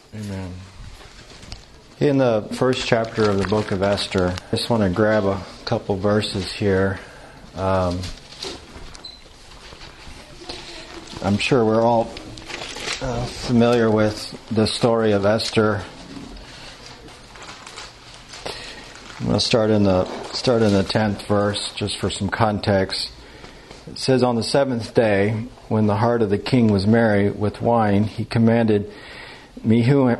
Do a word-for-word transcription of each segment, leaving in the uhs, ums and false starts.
Amen. In the first chapter of the book of Esther, I just want to grab a couple verses here. Um, I'm sure we're all uh, familiar with the story of Esther. I'm going to start in the start in the tenth verse, just for some context. It says, "On the seventh day, when the heart of the king was merry with wine, he commanded Mehuman,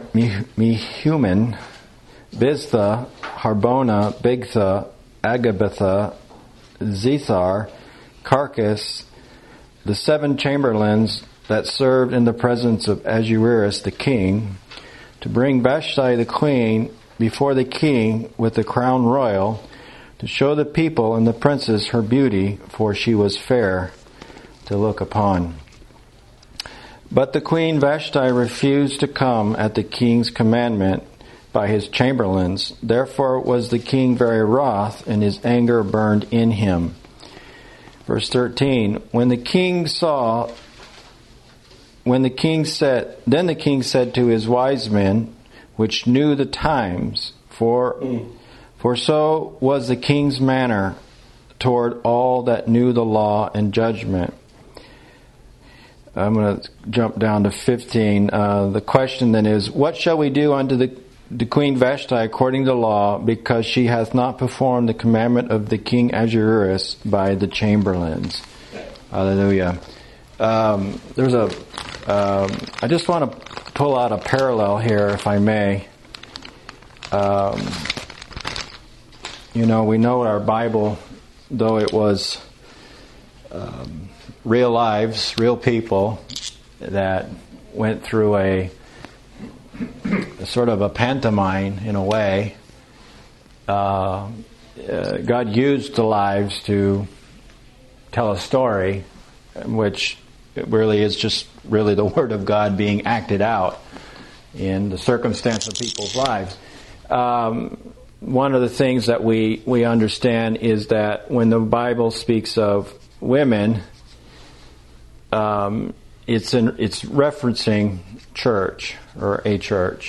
Biztha, Harbona, Bigtha, Agabitha, Zethar, Carcass, the seven chamberlains that served in the presence of Ahasuerus the king, to bring Vashti the queen before the king with the crown royal, to show the people and the princess her beauty, for she was fair to look upon. But the queen Vashti refused to come at the king's commandment by his chamberlains. Therefore was the king very wroth, and his anger burned in him." Verse thirteen, When the king saw, when the king said, then the king said to his wise men, which knew the times, for, for so was the king's manner toward all that knew the law and judgment. I'm going to jump down to fifteen. Uh, the question then is, what shall we do unto the, the queen Vashti according to law, because she hath not performed the commandment of the king Ahasuerus by the chamberlains? Hallelujah. Um, there's a, um, I just want to pull out a parallel here, if I may. Um, you know, we know our Bible, though it was um, real lives, real people that went through a, a sort of a pantomime in a way. Uh, uh, God used the lives to tell a story, which really is just really the Word of God being acted out in the circumstance of people's lives. Um, one of the things that we, we understand is that when the Bible speaks of women, Um, it's in, it's referencing church or a church.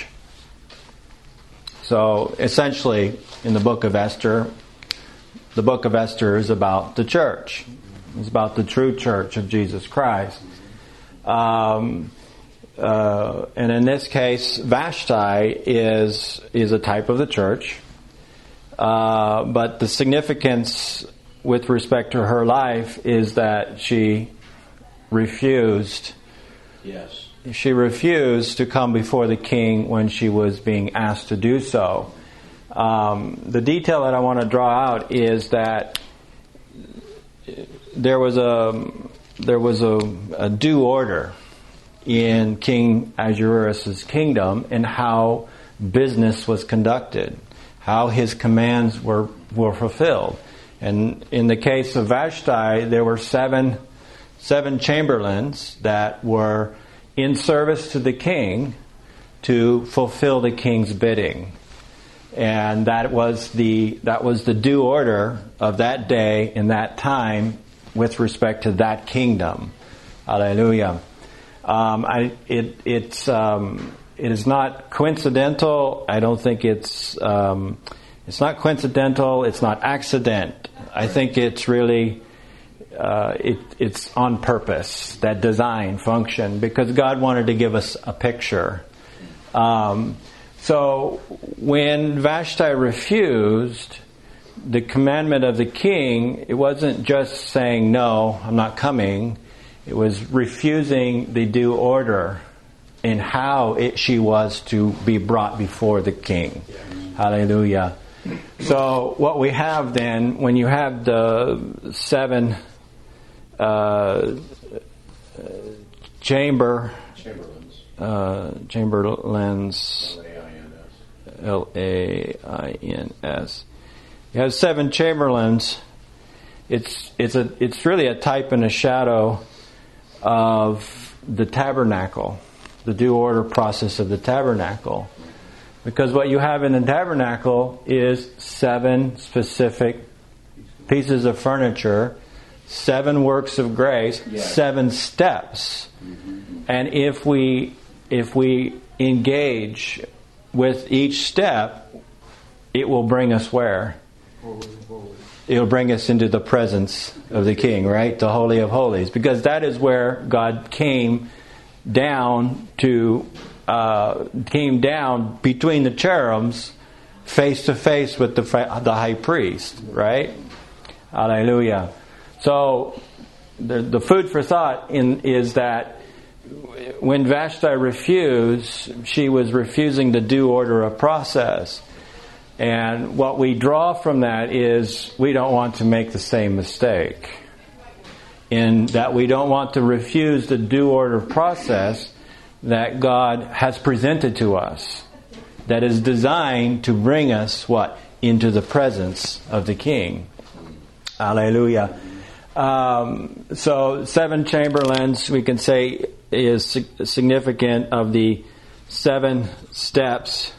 So essentially, in the book of Esther, the book of Esther is about the church. It's about the true church of Jesus Christ. Um, uh, and in this case, Vashti is is a type of the church. Uh, but the significance with respect to her life is that she refused. Yes. She refused to come before the king when she was being asked to do so. Um, the detail that I want to draw out is that there was a there was a, a due order in King Ahasuerus' kingdom in how business was conducted, how his commands were were fulfilled. And in the case of Vashti, there were seven Seven chamberlains that were in service to the king to fulfill the king's bidding, and that was the that was the due order of that day in that time with respect to that kingdom. Hallelujah! Um, I, it it's um, it is not coincidental. I don't think it's um, it's not coincidental. It's not accident. I think it's really. Uh, it, it's on purpose, that design function, because God wanted to give us a picture. Um, so when Vashti refused the commandment of the king, it wasn't just saying, no, I'm not coming. It was refusing the due order in how it, she was to be brought before the king. Hallelujah. So what we have then, when you have the seven Uh, chamber, Chamberlains, uh, chamberlains, L A I N S. You have seven chamberlains. It's it's a it's really a type and a shadow of the tabernacle, the due order process of the tabernacle, because what you have in the tabernacle is seven specific pieces of furniture. Seven works of grace, yes. Seven steps. Mm-hmm. And if we if we engage with each step, it will bring us where? It'll bring us into the presence of the King, right? The Holy of Holies. Because that is where God came down to, uh, came down between the cherubims, face to face with the, the high priest, right? Hallelujah. So, the, the food for thought in, is that when Vashti refused, she was refusing the due order of process. And what we draw from that is we don't want to make the same mistake. In that we don't want to refuse the due order process that God has presented to us. That is designed to bring us, what? Into the presence of the King. Hallelujah. Um, so, seven chamberlains, we can say, is significant of the seven steps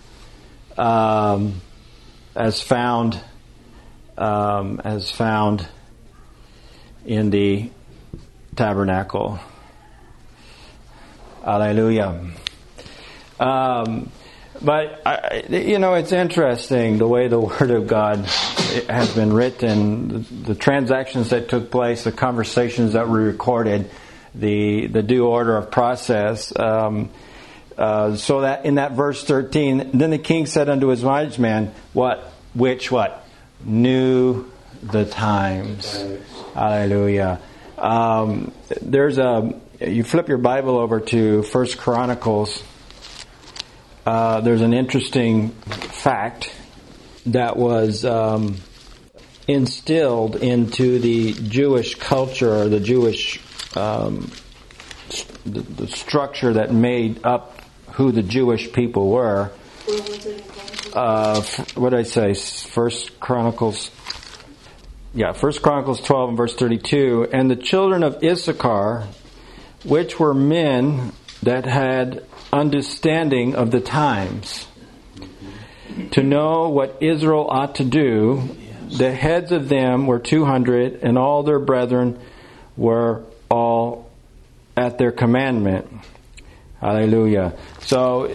Um, as found, um, as found in the tabernacle. Hallelujah. Um, but I, you know, it's interesting the way the Word of God has been written, the, the transactions that took place, the conversations that were recorded, the the due order of process. Um, Uh, so that in that verse thirteen, then the king said unto his wise man, what? Which what? Knew the times. Hallelujah. Um, there's a, you flip your Bible over to First Chronicles. Uh, there's an interesting fact that was um, instilled into the Jewish culture, or the Jewish um, the, the structure that made up who the Jewish people were. Uh, what did I say? First Chronicles. Yeah, First Chronicles twelve and verse thirty-two. And the children of Issachar, which were men that had understanding of the times, to know what Israel ought to do, the heads of them were two hundred, and all their brethren were all at their commandment. Hallelujah. So,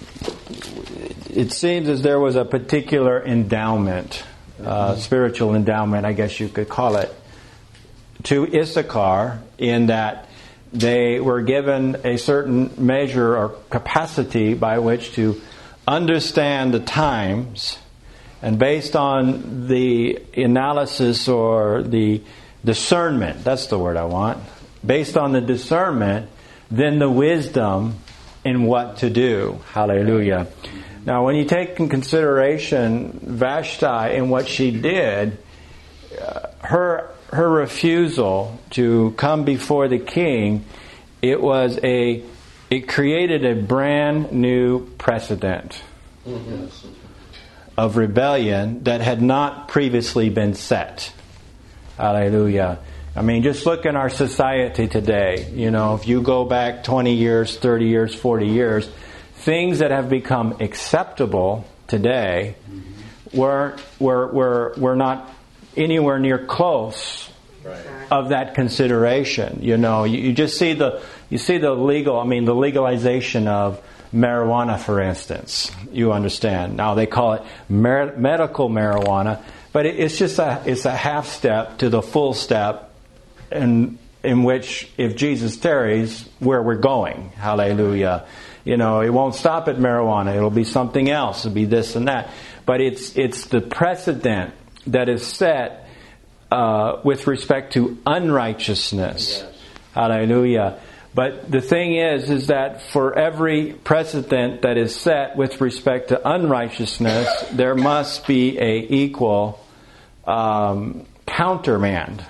it seems as there was a particular endowment, uh, spiritual endowment, I guess you could call it, to Issachar, in that they were given a certain measure or capacity by which to understand the times, and based on the analysis or the discernment, that's the word I want, based on the discernment, then the wisdom in what to do. Hallelujah. Now, when you take in consideration Vashti and what she did, uh, her her refusal to come before the king, it was a it created a brand new precedent mm-hmm. of rebellion that had not previously been set. Hallelujah. I mean, just look in our society today. You know, if you go back twenty years, thirty years, forty years, things that have become acceptable today were were were, were not anywhere near close right. of that consideration. You know, you, you just see the you see the legal. I mean, the legalization of marijuana, for instance. You understand? Now they call it mer- medical marijuana, but it, it's just a it's a half step to the full step. In, in which, if Jesus tarries, where we're going. Hallelujah. You know, it won't stop at marijuana. It'll be something else. It'll be this and that. But it's it's the precedent that is set uh, with respect to unrighteousness. Yes. Hallelujah. But the thing is, is that for every precedent that is set with respect to unrighteousness, there must be a equal um, countermand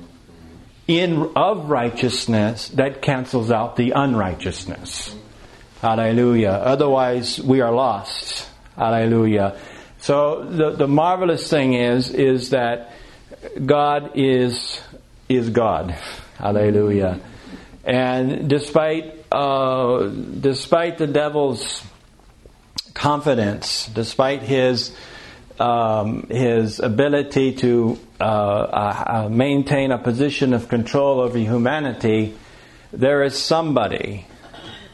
in of righteousness that cancels out the unrighteousness. Hallelujah. Otherwise, we are lost. Hallelujah. So the the marvelous thing is is that God is is God. Hallelujah. And despite uh, despite the devil's confidence, despite his um, his ability to uh, uh, maintain a position of control over humanity, there is somebody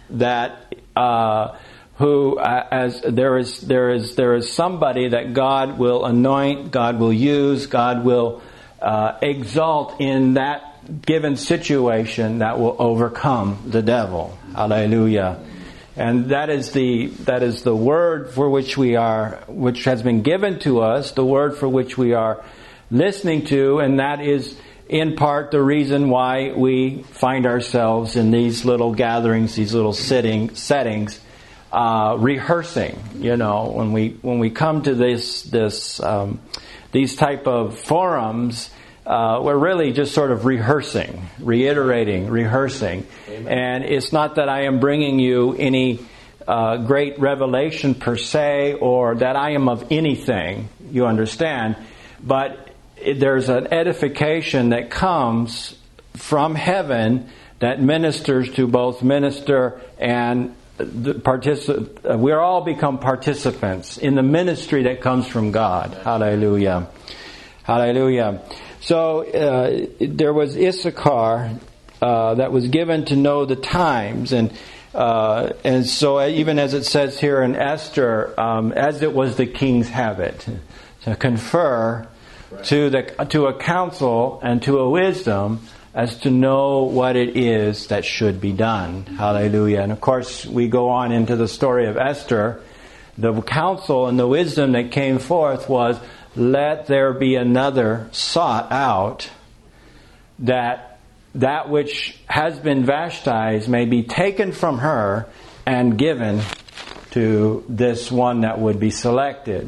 that uh, who uh, as there is there is there is somebody that God will anoint, God will use, God will uh, exalt in that given situation that will overcome the devil. Hallelujah. And that is the that is the word for which we are, which has been given to us, the word for which we are listening to, and that is in part the reason why we find ourselves in these little gatherings, these little sitting settings, uh, rehearsing. You know, when we when we come to this this um, these type of forums, uh, we're really just sort of rehearsing, reiterating, rehearsing. Amen. And it's not that I am bringing you any uh, great revelation per se, or that I am of anything. You understand, but there's an edification that comes from heaven that ministers to both minister and the particip- we all become participants in the ministry that comes from God. Hallelujah. Hallelujah. So uh, there was Issachar uh, that was given to know the times, and uh, and so even as it says here in Esther, um, as it was the king's habit to confer to the to a council and to a wisdom as to know what it is that should be done. Hallelujah. And of course, we go on into the story of Esther. The counsel and the wisdom that came forth was, let there be another sought out, that that which has been Vashti's may be taken from her and given to this one that would be selected.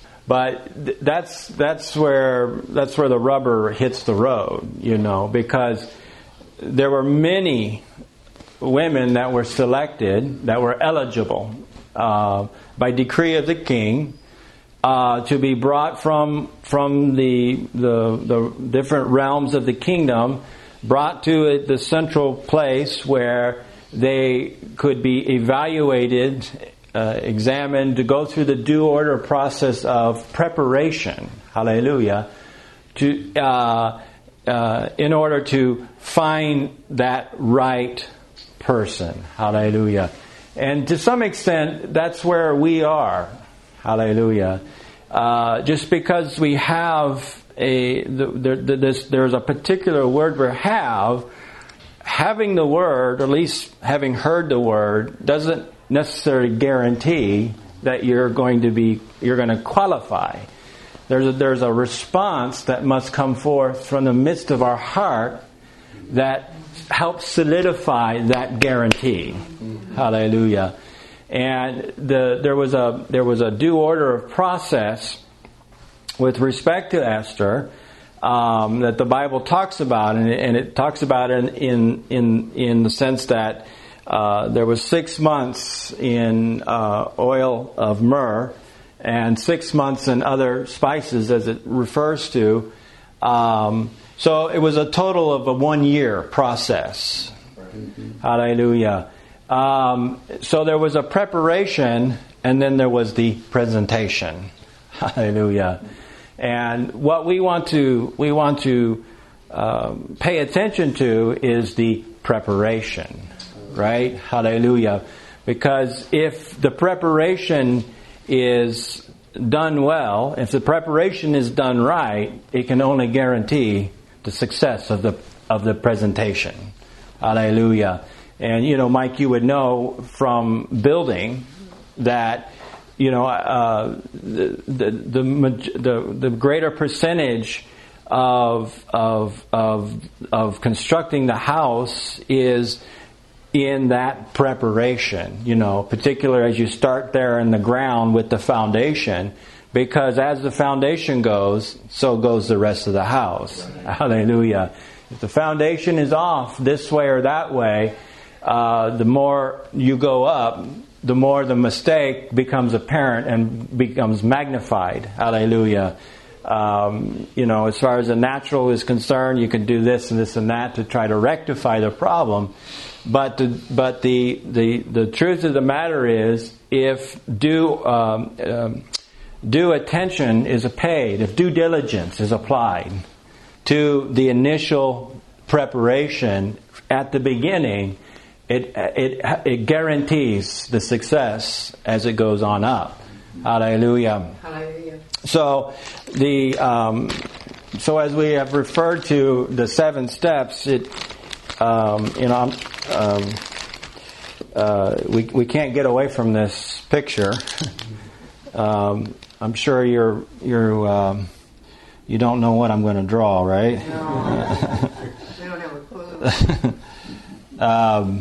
But that's that's where that's where the rubber hits the road, you know, because there were many women that were selected, that were eligible uh, by decree of the king uh, to be brought from from the, the the different realms of the kingdom, brought to the central place where they could be evaluated. Uh, examined, to go through the due order process of preparation, hallelujah, to uh, uh, in order to find that right person, hallelujah. And to some extent, that's where we are, hallelujah. Uh, just because we have a the, the, the, this, there's a particular word we have, having the word, or at least having heard the word, doesn't necessarily guarantee that you're going to be you're going to qualify. There's a, there's a response that must come forth from the midst of our heart that helps solidify that guarantee. Mm-hmm. Hallelujah. And the there was a there was a due order of process with respect to Esther um, that the Bible talks about, and it, and it talks about in in in, in the sense that Uh, there was six months in uh, oil of myrrh and six months in other spices, as it refers to. Um, so it was a total of a one-year process. Mm-hmm. Hallelujah. Um, so there was a preparation, and then there was the presentation. Hallelujah. And what we want to we want to um, pay attention to is the preparation. Right? Hallelujah. Because if the preparation is done well, if the preparation is done right, it can only guarantee the success of the of the presentation. Hallelujah. And you know, Mike, you would know from building that you know uh, the, the the the the greater percentage of of of of constructing the house is in that preparation, you know, particularly as you start there in the ground with the foundation, because as the foundation goes, so goes the rest of the house. Right. Hallelujah. If the foundation is off this way or that way, uh, the more you go up, the more the mistake becomes apparent and becomes magnified. Hallelujah. Um, you know, as far as the natural is concerned, you can do this and this and that to try to rectify the problem. But the, but the, the, the truth of the matter is, if due um, um, due attention is paid, if due diligence is applied to the initial preparation at the beginning, it it it guarantees the success as it goes on up. Hallelujah. Hallelujah. So the um, so as we have referred to the seven steps, it um, you know um, uh, we we can't get away from this picture. um, I'm sure you're you're um, you don't know what I'm going to draw, right? No, we don't have a clue. um,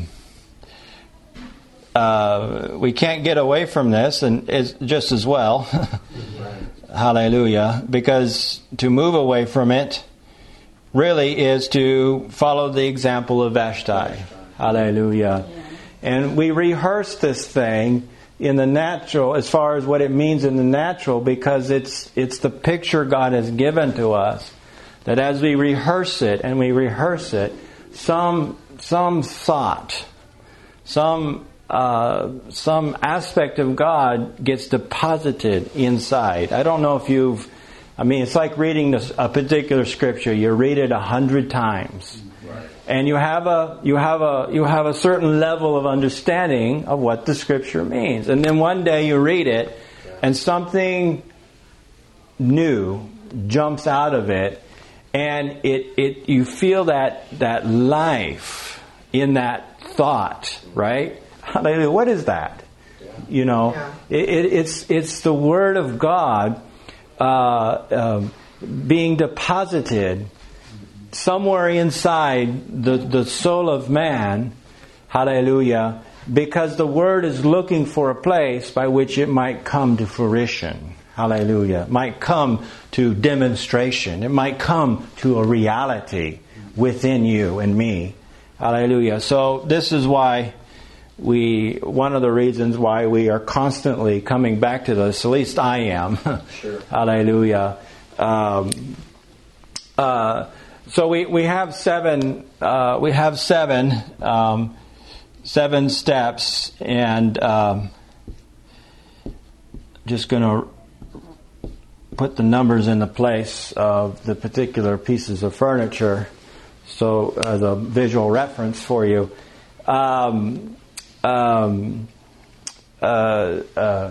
uh, we can't get away from this, and it's just as well. Hallelujah. Because to move away from it really is to follow the example of Vashti. Hallelujah. And we rehearse this thing in the natural, as far as what it means in the natural, because it's it's the picture God has given to us, that as we rehearse it and we rehearse it, some some thought, some uh, some aspect of God gets deposited inside. I don't know if you've, I mean, it's like reading this, a particular scripture. You read it a hundred times. And you have a you have a you have a certain level of understanding of what the scripture means. And then one day you read it and something new jumps out of it, and it, it you feel that that life in that thought, right? Hallelujah. What is that? You know, Yeah. it, it, it's it's the Word of God uh, um, being deposited somewhere inside the, the soul of man, hallelujah, because the Word is looking for a place by which it might come to fruition, hallelujah. It might come to demonstration. It might come to a reality within you and me, hallelujah. So this is why we, one of the reasons why we are constantly coming back to this, at least I am, Sure. hallelujah. Um, uh, So we, we have seven uh, we have seven um, seven steps, and um, just going to put the numbers in the place of the particular pieces of furniture, so as a visual reference for you. Um, um, uh, uh,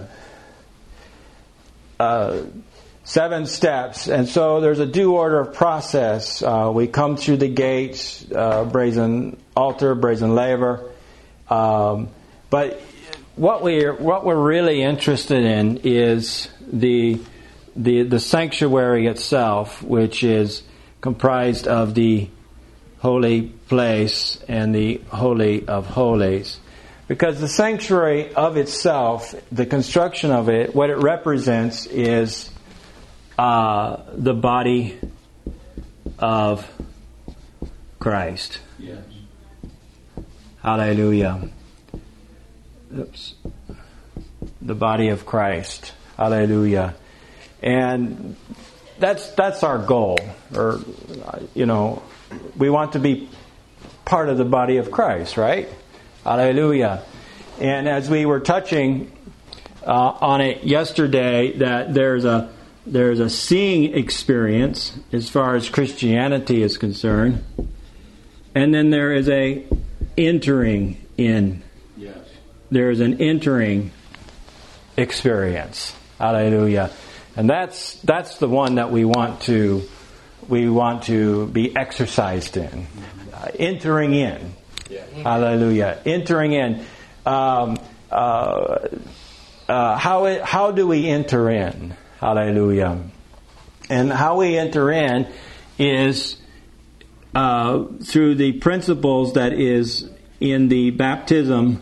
uh, Seven steps, and so there's a due order of process. Uh, we come through the gates, uh, brazen altar, brazen laver. Um, but what we're what we're really interested in is the the the sanctuary itself, which is comprised of the holy place and the holy of holies. Because the sanctuary of itself, the construction of it, what it represents is Uh, the body of Christ. Yes. Hallelujah. Oops. The body of Christ. Hallelujah. And that's that's our goal. Or, you know, we want to be part of the body of Christ, right? Hallelujah. And as we were touching uh, on it yesterday, that there's a There's a seeing experience as far as Christianity is concerned. And then there is a entering in. Yes. There is an entering experience. Hallelujah. And that's that's the one that we want to we want to be exercised in. Uh, entering in. Yeah. Hallelujah. Entering in. Um, uh, uh, how it, how do we enter in? Hallelujah. And how we enter in is uh, through the principles that is in the baptism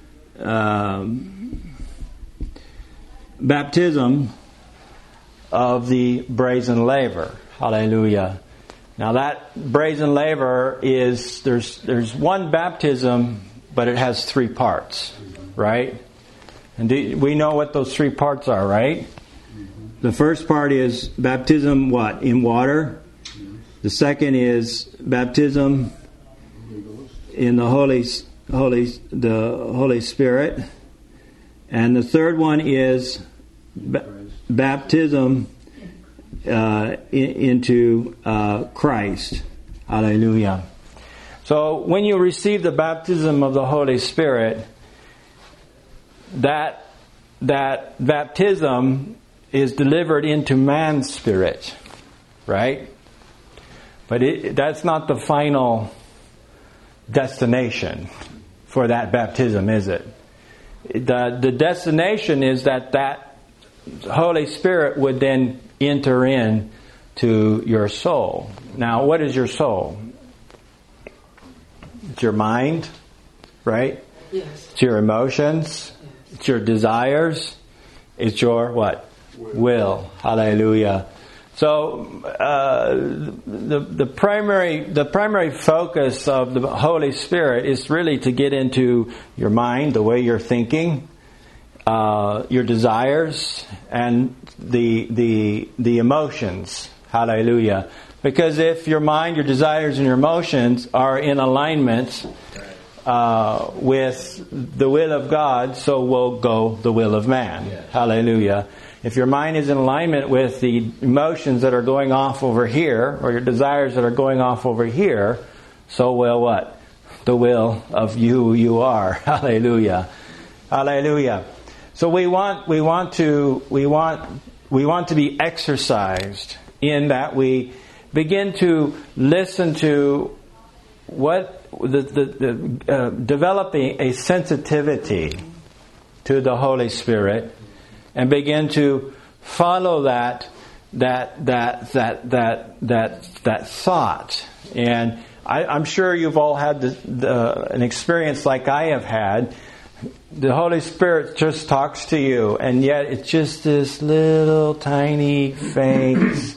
um, baptism of the brazen laver. Hallelujah. Now that brazen laver is, there's there's one baptism, but it has three parts, right? And do, we know what those three parts are, right? The first part is baptism, what? In water. The second is baptism in the Holy, Holy, the Holy Spirit, and the third one is ba- baptism uh, in, into uh, Christ. Hallelujah. So when you receive the baptism of the Holy Spirit, that that baptism is delivered into man's spirit, right? But it, that's not the final destination for that baptism, is it? The, the destination is that that Holy Spirit would then enter in to your soul. Now, what is your soul? It's your mind, right? Yes. It's your emotions. Yes. It's your desires. It's your what? Will. Will. Hallelujah. So uh, the the primary the primary focus of the Holy Spirit is really to get into your mind, the way you're thinking, uh, your desires, and the the the emotions. Hallelujah. Because if your mind, your desires, and your emotions are in alignment uh, with the will of God, so will go the will of man. Yes. Hallelujah. If your mind is in alignment with the emotions that are going off over here, or your desires that are going off over here, so will what? The will of you who you are. Hallelujah. Hallelujah. So we want we want to we want we want to be exercised in that we begin to listen to what the, the, the uh, developing a sensitivity to the Holy Spirit, and begin to follow that that that that that that that thought. And I, I'm sure you've all had the, the, an experience like I have had. The Holy Spirit just talks to you, and yet it's just this little tiny faint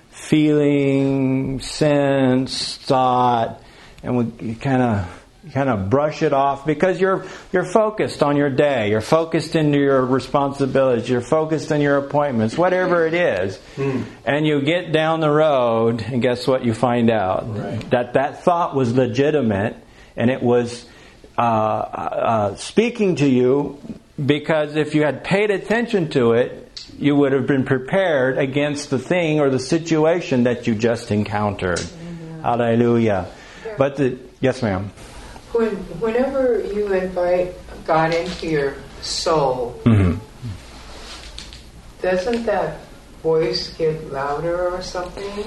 feeling, sense, thought, and we kind of kind of brush it off because you're you're focused on your day, you're focused into your responsibilities, you're focused on your appointments, whatever it is, hmm. and you get down the road, and guess what you find out? Right. That that thought was legitimate, and it was uh, uh, speaking to you, because if you had paid attention to it, you would have been prepared against the thing or the situation that you just encountered. Mm-hmm. Hallelujah. But the, yes, ma'am. When, whenever you invite God into your soul, mm-hmm. doesn't that voice get louder or something?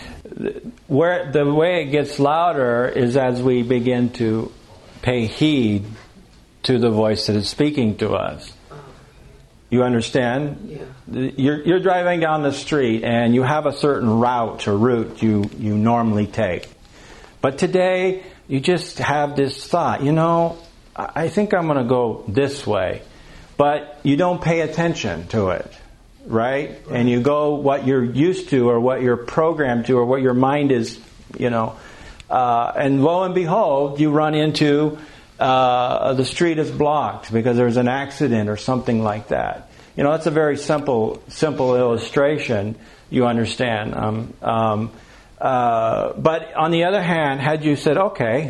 Where the way it gets louder is as we begin to pay heed to the voice that is speaking to us. You understand? Yeah. You're, you're driving down the street and you have a certain route or route you, you normally take. But today, you just have this thought, you know, I think I'm going to go this way. But you don't pay attention to it, right? right? And you go what you're used to or what you're programmed to or what your mind is, you know. Uh, and lo and behold, you run into uh, the street is blocked because there's an accident or something like that. You know, that's a very simple, simple illustration. You understand. Um, um, uh, but on the other hand, had you said, okay,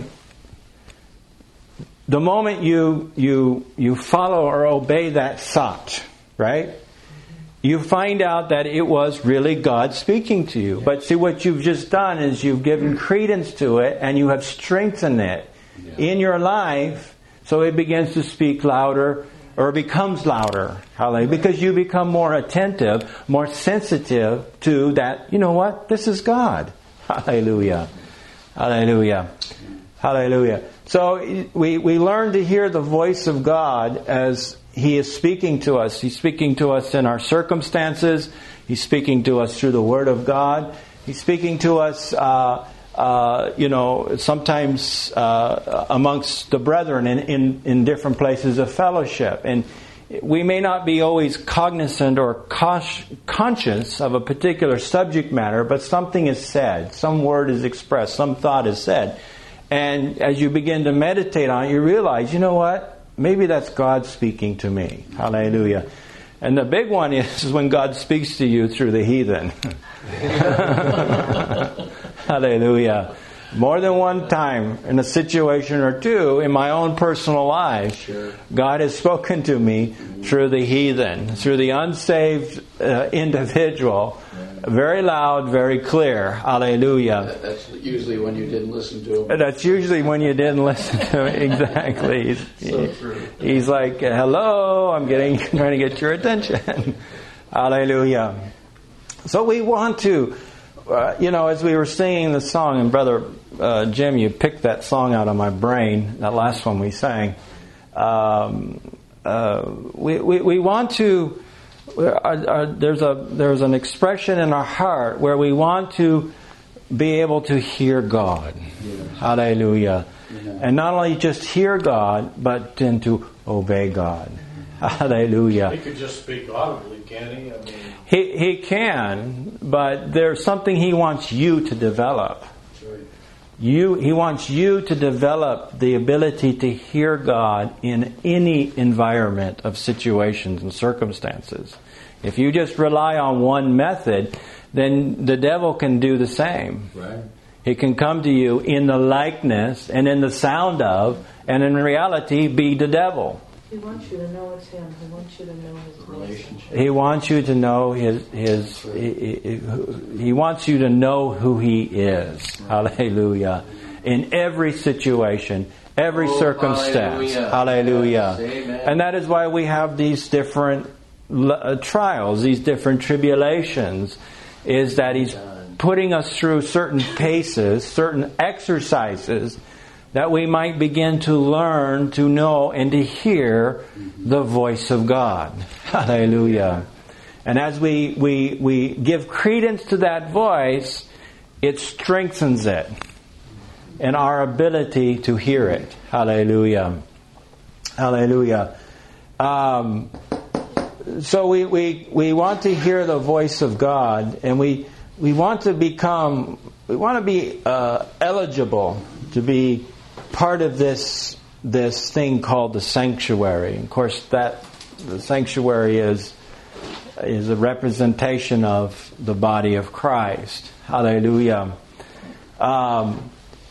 the moment you you you follow or obey that thought, right? You find out that it was really God speaking to you. But see, what you've just done is you've given credence to it and you have strengthened it yeah. in your life, so it begins to speak louder or becomes louder. Hallelujah. Because you become more attentive, more sensitive to that, you know what? This is God. Hallelujah. Hallelujah. Hallelujah. So we, we learn to hear the voice of God as He is speaking to us. He's speaking to us in our circumstances. He's speaking to us through the Word of God. He's speaking to us, uh, uh, you know, sometimes uh, amongst the brethren in, in, in different places of fellowship. And we may not be always cognizant or conscious of a particular subject matter, but something is said, some word is expressed, some thought is said. And as you begin to meditate on it, you realize, you know what? Maybe that's God speaking to me. Hallelujah. And the big one is when God speaks to you through the heathen. Hallelujah. More than one time in a situation or two in my own personal life, sure. God has spoken to me through the heathen, through the unsaved uh, individual Very loud, very clear. Hallelujah. That, that's usually when you didn't listen to him. That's usually when you didn't listen to him. Exactly. He's, So true. he's like, hello, I'm getting trying to get your attention. Hallelujah. So we want to, uh, you know, as we were singing the song, and Brother uh, Jim, you picked that song out of my brain, that last one we sang. Um, uh, we, we, we want to, our, our, there's a there's an expression in our heart where we want to be able to hear God. Yes. Hallelujah. Yeah. And not only just hear God, but then to obey God. Hallelujah. He could just speak audibly, can't he? I mean, He he can, but there's something he wants you to develop. That's right. You he wants you to develop the ability to hear God in any environment of situations and circumstances. If you just rely on one method, then the devil can do the same. Right. He can come to you in the likeness and in the sound of, and in reality be the devil. He wants you to know it's him. He wants you to know his Relationship. He wants you to know his his. He, he, he wants you to know who he is. Hallelujah! In every situation, every Oh, circumstance. hallelujah. Hallelujah! Yes, amen. And that is why we have these different uh, trials, these different tribulations. Is that he's putting us through certain paces, certain exercises, that we might begin to learn to know and to hear the voice of God. Hallelujah. And as we, we, we give credence to that voice, it strengthens it and our ability to hear it. Hallelujah. Hallelujah. Um, so we, we, we want to hear the voice of God, and we, we want to become, we want to be uh, eligible to be part of this this thing called the sanctuary. Of course, that the sanctuary is is a representation of the body of Christ. Hallelujah. Um,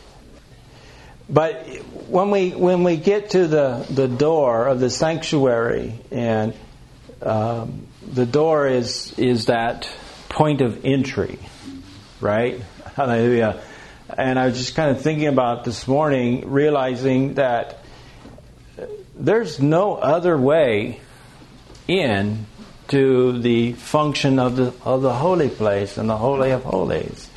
but when we when we get to the, the door of the sanctuary, and um, the door is is that point of entry, right? Hallelujah. And I was just kind of thinking about this morning, realizing that there's no other way in to the function of the of the holy place and the Holy of Holies.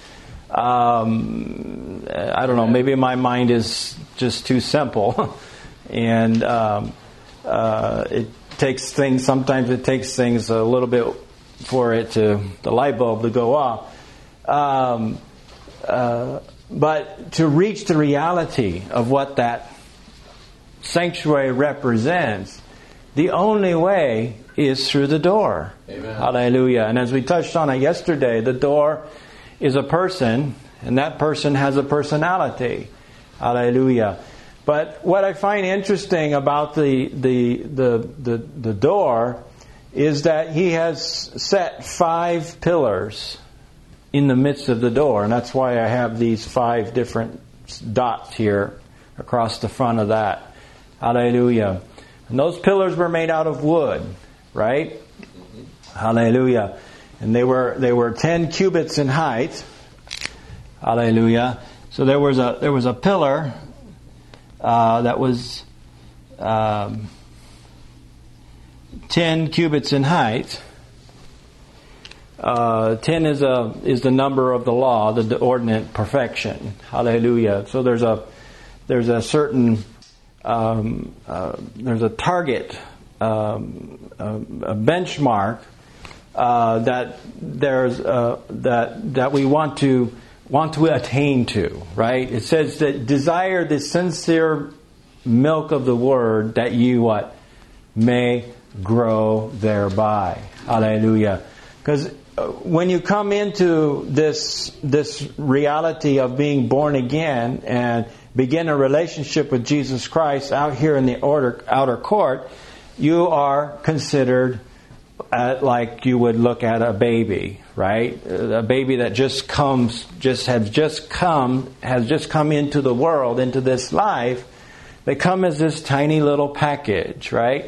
Um, I don't know, maybe my mind is just too simple. and um, uh, it takes things, sometimes it takes things a little bit for it to, the light bulb to go off. Um, uh, But to reach the reality of what that sanctuary represents, the only way is through the door. Amen. Hallelujah. And as we touched on it yesterday, the door is a person, and that person has a personality. Hallelujah. But what I find interesting about the the the the, the door is that he has set five pillars in the midst of the door, and that's why I have these five different dots here across the front of that. Hallelujah. And those pillars were made out of wood, right? Mm-hmm. Hallelujah. And they were they were ten cubits in height. Hallelujah. So there was a there was a pillar uh, that was um, ten cubits in height. Uh, ten is a is the number of the law, the, the ordinate perfection. Hallelujah. So there's a there's a certain um, uh, there's a target, um, a, a benchmark uh, that there's uh, that that we want to want to attain to. Right? It says that desire the sincere milk of the word, that you what may grow thereby. Hallelujah. Because when you come into this this reality of being born again and begin a relationship with Jesus Christ out here in the order, outer court, you are considered uh, like you would look at a baby, right? A baby that just comes, just has just come, has just come into the world, into this life. They come as this tiny little package, right?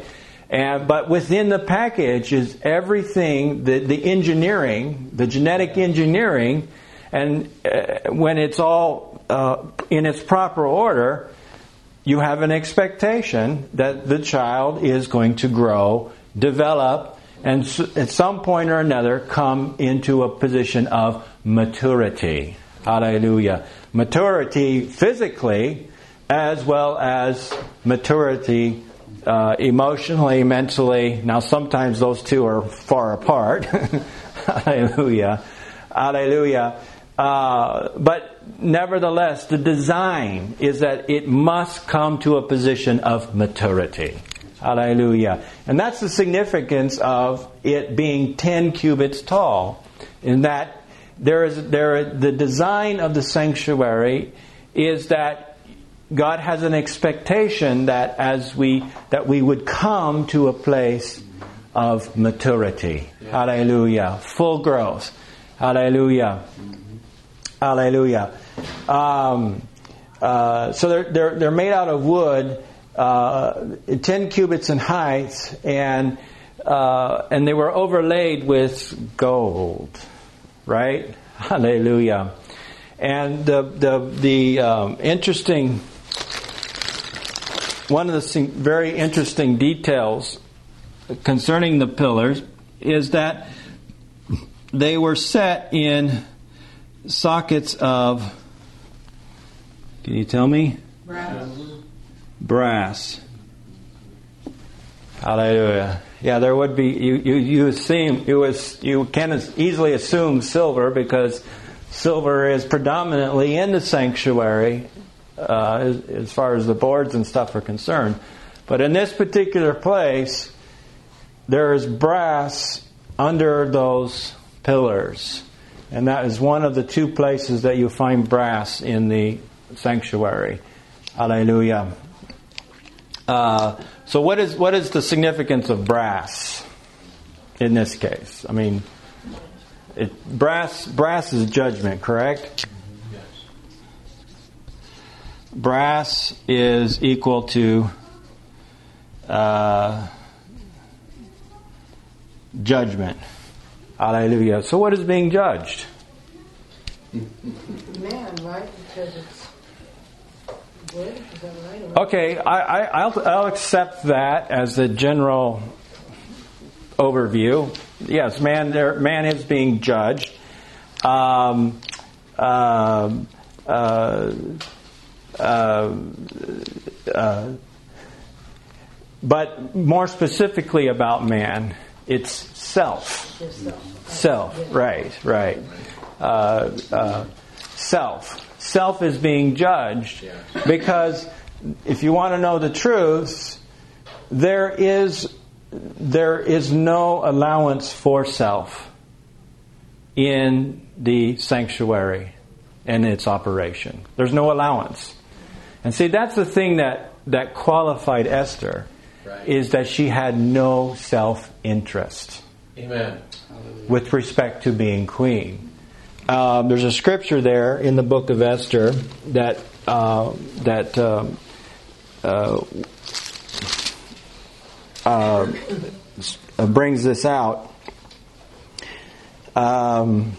And but within the package is everything, the, the engineering, the genetic engineering, and uh, when it's all uh, in its proper order, you have an expectation that the child is going to grow, develop, and at some point or another come into a position of maturity. Hallelujah. Maturity physically as well as maturity uh, emotionally, mentally. Now sometimes those two are far apart. Hallelujah. Hallelujah. Uh, but nevertheless, the design is that it must come to a position of maturity. Hallelujah. And that's the significance of it being ten cubits tall. In that there is there the design of the sanctuary is that God has an expectation that as we that we would come to a place of maturity. Yeah. Hallelujah. Full growth. Hallelujah. Hallelujah. Um, uh, so they're, they're they're made out of wood, uh, ten cubits in height, and uh, and they were overlaid with gold. Right? Hallelujah. And the the the um, interesting one of the very interesting details concerning the pillars is that they were set in sockets of, can you tell me? Brass. Brass. Hallelujah. Yeah, there would be, you, you, you assume, you, was, you can easily assume silver because silver is predominantly in the sanctuary uh, as, as far as the boards and stuff are concerned. But in this particular place, there is brass under those pillars. And that is one of the two places that you find brass in the sanctuary. Hallelujah. Uh, so what is what is the significance of brass in this case? I mean, it, brass brass is judgment, correct? Yes. Brass is equal to uh, judgment. Hallelujah. So what is being judged? Man, right? Because it's wood. Is that right? Or Okay, I, I, I'll, I'll accept that as a general overview. Yes, man, there, man is being judged. Um, uh, uh, uh, uh, but more specifically about man, it's self. yourself. Self, right, right. Uh, uh, self. Self is being judged because if you want to know the truth, there is there is no allowance for self in the sanctuary and its operation. There's no allowance. And see, that's the thing that, that qualified Esther, right, is that she had no self-interest. Amen. With respect to being queen. Um, there's a scripture there in the book of Esther that uh, that um, uh, uh, brings this out. Um,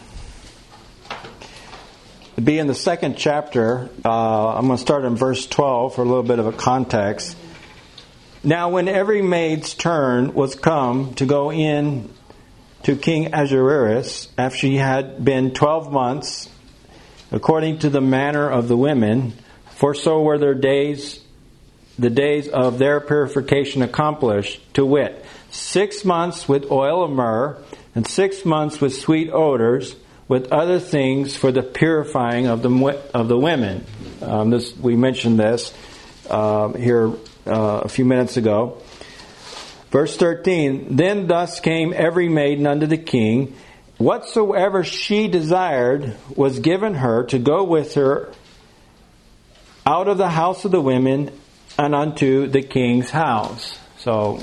be in the second chapter. Uh, I'm going to start in verse twelve for a little bit of a context. Now, when every maid's turn was come to go in to King Ahasuerus, after she had been twelve months, according to the manner of the women, for so were their days, the days of their purification accomplished, to wit, six months with oil of myrrh, and six months with sweet odors, with other things for the purifying of the of the women. Um, this we mentioned this uh, here uh, a few minutes ago. Verse thirteen, then thus came every maiden unto the king. Whatsoever she desired was given her to go with her out of the house of the women and unto the king's house. So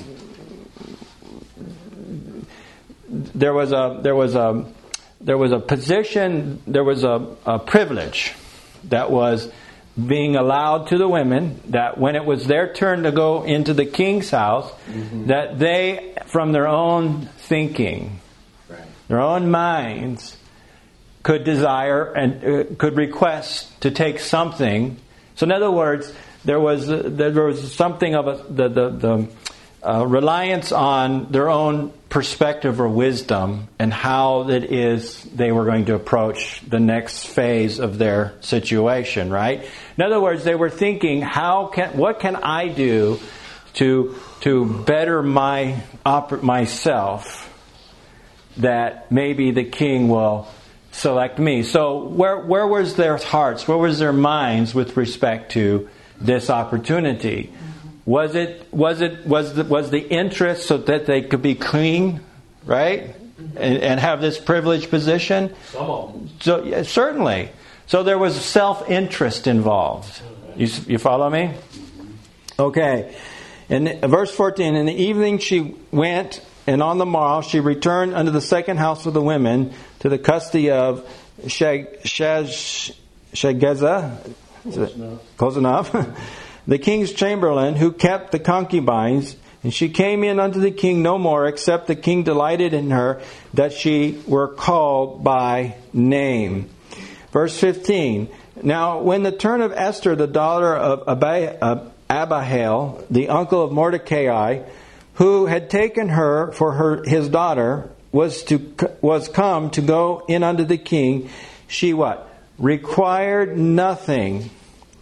there was a there was a there was a position, there was a, a privilege that was being allowed to the women that when it was their turn to go into the king's house, mm-hmm. that they, from their own thinking, right. their own minds, could desire and uh, could request to take something. So in other words, there was uh, there was something of a, the the, the uh, reliance on their own perspective or wisdom and how it is they were going to approach the next phase of their situation, right? In other words, they were thinking, how can what can I do to to better my oper- myself that maybe the king will select me. So where where was their hearts? Where was their minds with respect to this opportunity? Was it was it was the, was the interest so that they could be clean, right, and, and have this privileged position? Some of them. So yeah, certainly. So there was self-interest involved. You you follow me? Okay. In verse fourteen, in the evening she went, and on the morrow she returned unto the second house of the women to the custody of Shag, Shaz, Shageza. Close enough. Close enough. The king's chamberlain, who kept the concubines, and she came in unto the king no more, except the king delighted in her, that she were called by name. Verse fifteen. Now, when the turn of Esther, the daughter of Abihail, the uncle of Mordecai, who had taken her for her his daughter, was to was come to go in unto the king, she what? Required nothing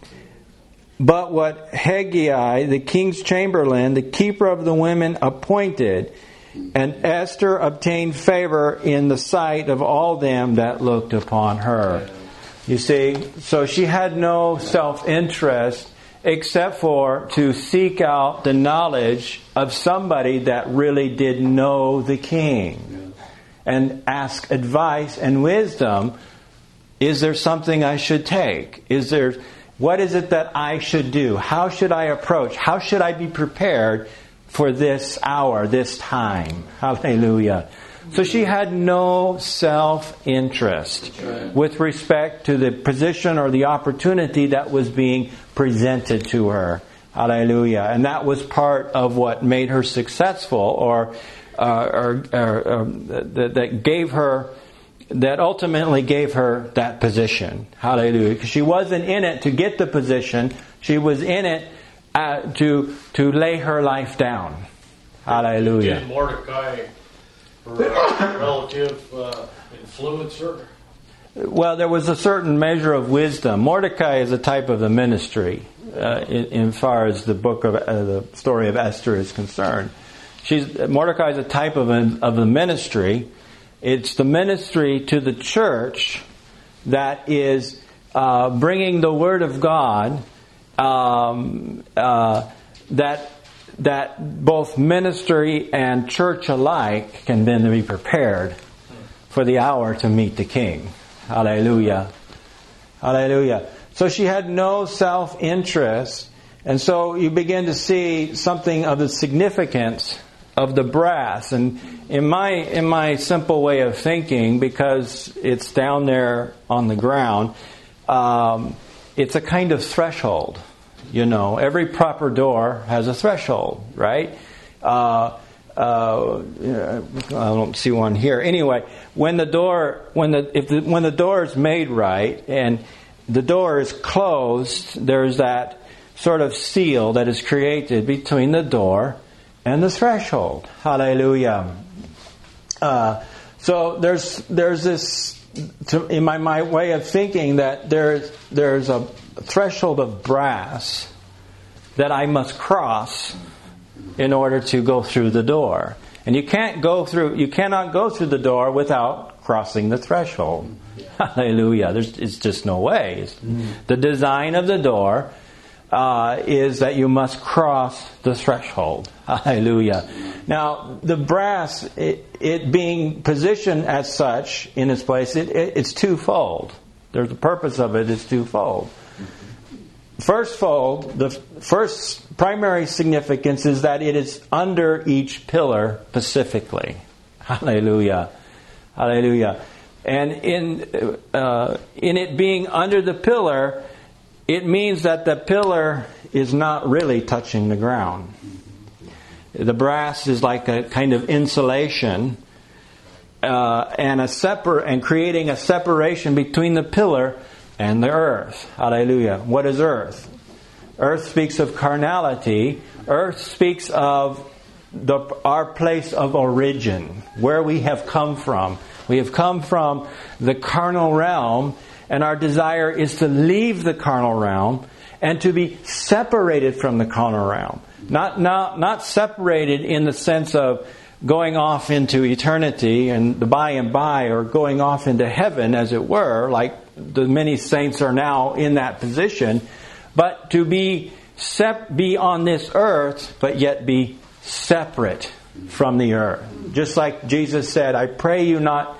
but what Hegai, the king's chamberlain, the keeper of the women, appointed. And Esther obtained favor in the sight of all them that looked upon her. You see, so she had no self-interest except for to seek out the knowledge of somebody that really did know the king. And ask advice and wisdom. Is there something I should take? Is there... What is it that I should do? How should I approach? How should I be prepared for this hour, this time? Hallelujah. So she had no self-interest with respect to the position or the opportunity that was being presented to her. Hallelujah. And that was part of what made her successful or, uh, or, or, or that, that gave her... that ultimately gave her that position. Hallelujah. Because she wasn't in it to get the position. She was in it uh, to to lay her life down. Hallelujah. Did Mordecai, her relative, uh, influence her? Well, there was a certain measure of wisdom. Mordecai is a type of the ministry uh, in, in far as the book of uh, the story of Esther is concerned. She's Mordecai is a type of a, of the ministry. It's the ministry to the church that is uh, bringing the Word of God um, uh, that that both ministry and church alike can then be prepared for the hour to meet the King. Hallelujah. Hallelujah. So she had no self-interest, and so you begin to see something of the significance of the brass. And in my in my simple way of thinking, because it's down there on the ground, um, it's a kind of threshold. You know, every proper door has a threshold, right? Uh, uh, I don't see one here. Anyway, when the door when the if the, when the door is made right and the door is closed, there's that sort of seal that is created between the door and the threshold. Hallelujah. Uh, so there's there's this to, in my, my way of thinking that there's there's a threshold of brass that I must cross in order to go through the door, and you can't go through you cannot go through the door without crossing the threshold. Hallelujah. There's it's just no way. Mm. The design of the door Uh, is that you must cross the threshold. Hallelujah. Now, the brass, it, it being positioned as such in its place, it, it, it's twofold. There's the purpose of it is twofold. First fold, the first primary significance is that it is under each pillar specifically. Hallelujah. Hallelujah. And in uh, in it being under the pillar, it means that the pillar is not really touching the ground. The brass is like a kind of insulation uh, and a separ- and creating a separation between the pillar and the earth. Hallelujah. What is earth? Earth speaks of carnality. Earth speaks of the, our place of origin, where we have come from. We have come from the carnal realm, and our desire is to leave the carnal realm and to be separated from the carnal realm. Not, not, not separated in the sense of going off into eternity and the by and by, or going off into heaven, as it were, like the many saints are now in that position, but to be sep- be on this earth, but yet be separate from the earth. Just like Jesus said, I pray you not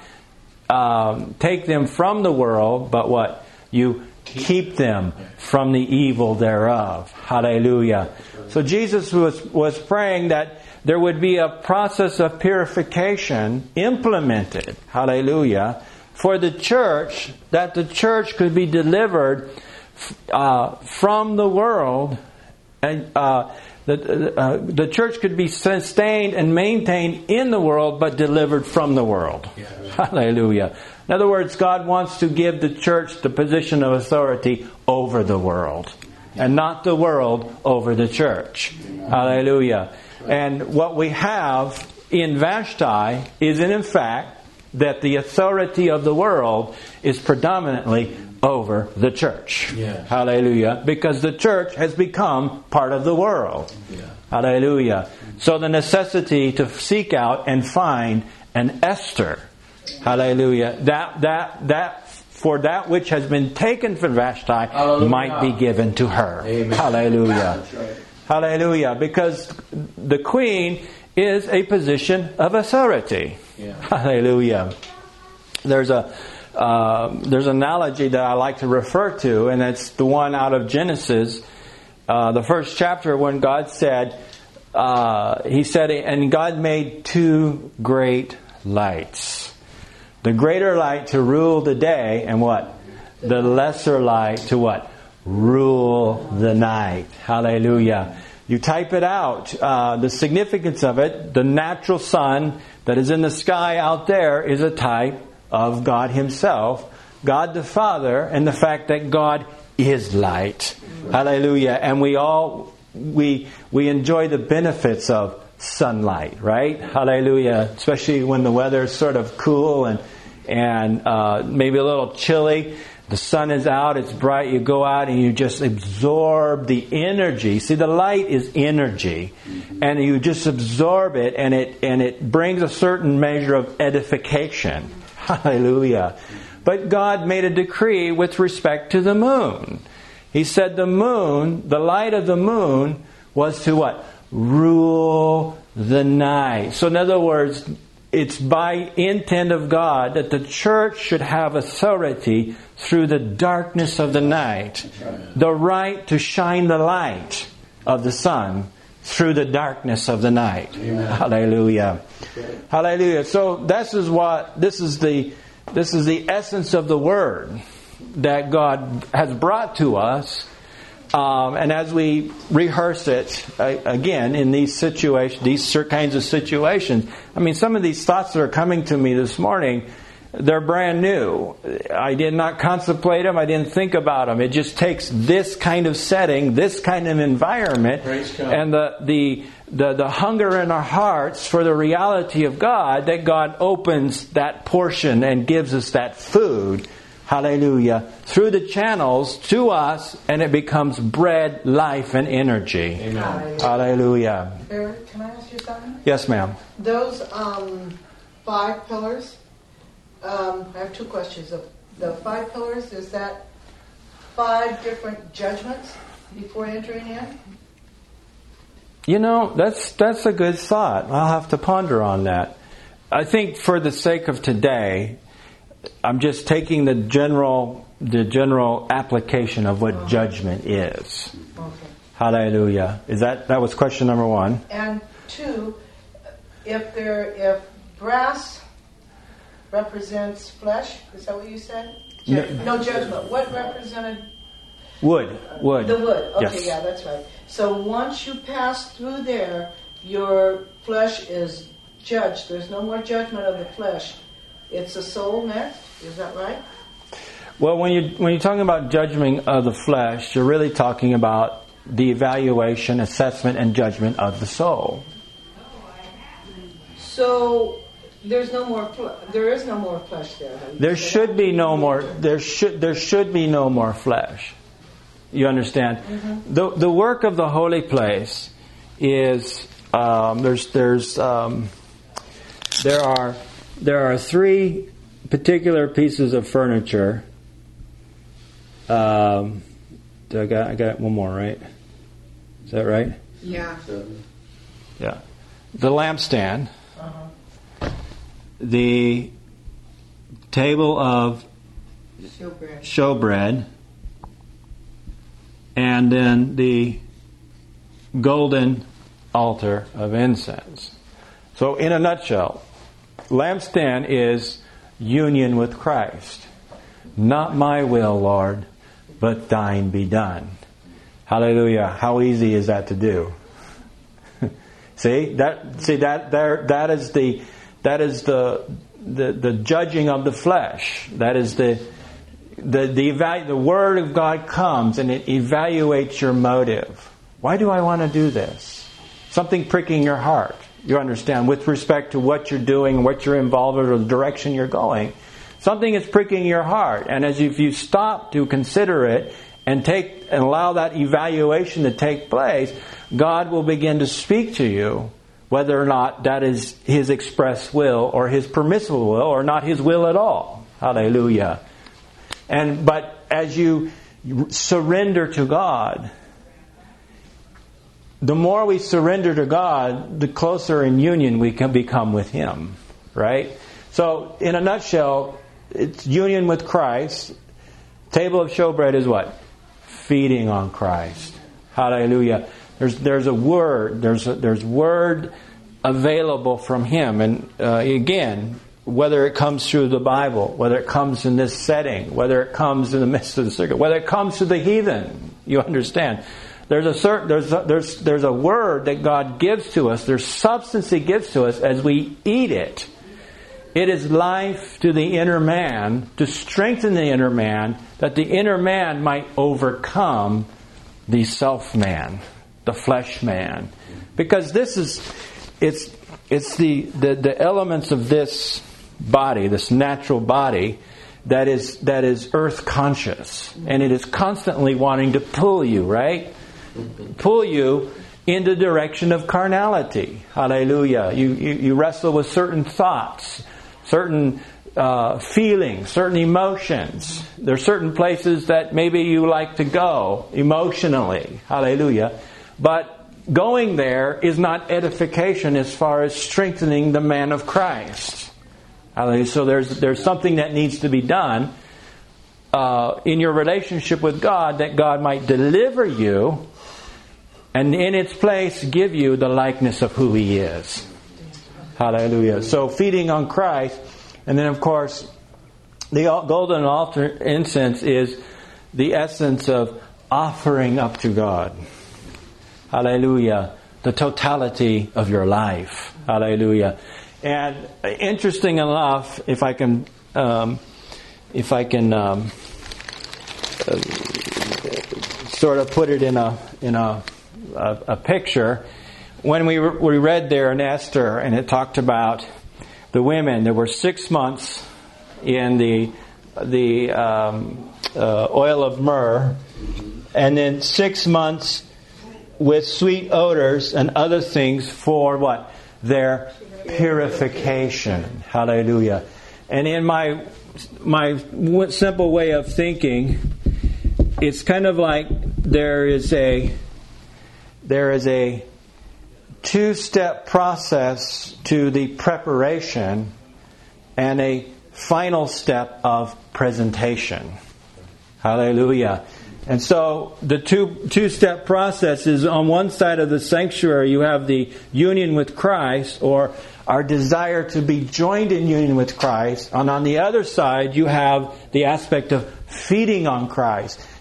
um, take them from the world, but what? You keep them from the evil thereof. Hallelujah. So Jesus was, was praying that there would be a process of purification implemented. Hallelujah. For the church, that the church could be delivered uh, from the world, and uh, the, uh, the church could be sustained and maintained in the world, but delivered from the world. Yeah. Hallelujah. In other words, God wants to give the church the position of authority over the world, and not the world over the church. Hallelujah. And what we have in Vashti is, in fact, that the authority of the world is predominantly over the church. Yeah. Hallelujah. Because the church has become part of the world. Yeah. Hallelujah. So the necessity to seek out and find an Esther. Hallelujah. That that that for that which has been taken from Vashti Hallelujah. Might be given to her. Amen. Hallelujah. Right. Hallelujah. Because the queen is a position of authority. Yeah. Hallelujah. There's a uh, there's an analogy that I like to refer to, and it's the one out of Genesis, uh, the first chapter, when God said, uh, He said, and God made two great lights. The greater light to rule the day, and what? The lesser light to what? Rule the night. Hallelujah. You type it out. Uh, the significance of it, the natural sun that is in the sky out there is a type of God Himself, God the Father, and the fact that God is light. Hallelujah. And we all, we we enjoy the benefits of sunlight, right? Hallelujah. Especially when the weather is sort of cool and and uh, maybe a little chilly. The sun is out, it's bright, you go out and you just absorb the energy. See, the light is energy. And you just absorb it, and it and it brings a certain measure of edification. Hallelujah. But God made a decree with respect to the moon. He said the moon, the light of the moon, was to what? Rule the night. So in other words, it's by intent of God that the church should have authority through the darkness of the night. The right to shine the light of the sun through the darkness of the night. Amen. Hallelujah. Hallelujah. So this is what this is the this is the essence of the word that God has brought to us. Um, and as we rehearse it uh, again in these situations, these kinds of situations, I mean, some of these thoughts that are coming to me this morning, they're brand new. I did not contemplate them. I didn't think about them. It just takes this kind of setting, this kind of environment, and the the the, the hunger in our hearts for the reality of God, that God opens that portion and gives us that food. Hallelujah. Through the channels to us, and it becomes bread, life, and energy. Amen. Hallelujah. Eric, can I ask you something? Yes, ma'am. Those um, five pillars, um, I have two questions. The, the five pillars, is that five different judgments before entering in? You know, that's that's a good thought. I'll have to ponder on that. I think for the sake of today, I'm just taking the general the general application of what judgment is. Okay. Hallelujah. Is that that was question number one? And two, if there if brass represents flesh, is that what you said? No, no judgment. What represented? Wood. Wood. The wood. Okay, Yes. yeah, that's right. So once you pass through there, your flesh is judged. There's no more judgment of the flesh. It's the soul next. Is that right? Well, when you when you're talking about judgment of the flesh, you're really talking about the evaluation, assessment, and judgment of the soul. So there's no more. Fl- there is no more flesh there. Then. There should be no more. There should there should be no more flesh. You understand? Mm-hmm. The the work of the holy place is um, there's there's um, there are there are three particular pieces of furniture. Um, I got I got one more, right? Is that right? Yeah. Yeah. The lampstand, Uh-huh. the table of Showbread. showbread, and then the golden altar of incense. So in a nutshell, lampstand is union with Christ. Not my will, Lord, but thine be done. Hallelujah. How easy is that to do? see that see that there that is the that is the the, the judging of the flesh. That is the the the evalu- the word of God comes and it evaluates your motive. Why do I want to do this? Something pricking your heart. You understand, with respect to what you're doing and what you're involved in or the direction you're going. Something is pricking your heart. And as if you stop to consider it and take and allow that evaluation to take place, God will begin to speak to you, whether or not that is His express will or His permissible will or not His will at all. Hallelujah. And but as you surrender to God, the more we surrender to God, the closer in union we can become with Him. Right? So, in a nutshell, it's union with Christ. Table of showbread is what? Feeding on Christ. Hallelujah. There's there's a word. There's a, there's word available from Him. And uh, again, whether it comes through the Bible, whether it comes in this setting, whether it comes in the midst of the circuit, whether it comes to the heathen, you understand. There's a certain there's a, there's there's a word that God gives to us. There's substance He gives to us as we eat it. It is life to the inner man, to strengthen the inner man, that the inner man might overcome the self-man, the flesh man. Because this is, it's it's the, the, the elements of this body, this natural body, that is that is earth conscious. And it is constantly wanting to pull you, right? Pull you in the direction of carnality. Hallelujah. You, you, you wrestle with certain thoughts, certain uh, feelings, certain emotions. There are certain places that maybe you like to go emotionally. Hallelujah. But going there is not edification as far as strengthening the man of Christ. Hallelujah. So there's there's something that needs to be done uh, in your relationship with God, that God might deliver you and in its place give you the likeness of who He is. Hallelujah. So feeding on Christ. And then of course the golden altar incense is the essence of offering up to God. Hallelujah. The totality of your life. Hallelujah. And interesting enough, if I can um, if I can um, uh, sort of put it in a in a a, a picture, when we re- we read there in Esther, and it talked about the women, there were six months in the the um, uh, oil of myrrh, and then six months with sweet odors and other things for what? Their purification. Hallelujah. And in my my simple way of thinking, it's kind of like there is a there is a two-step process to the preparation and a final step of presentation. Hallelujah. And so the two two-step process is, on one side of the sanctuary you have the union with Christ, or our desire to be joined in union with Christ. And on the other side you have the aspect of feeding on Christ.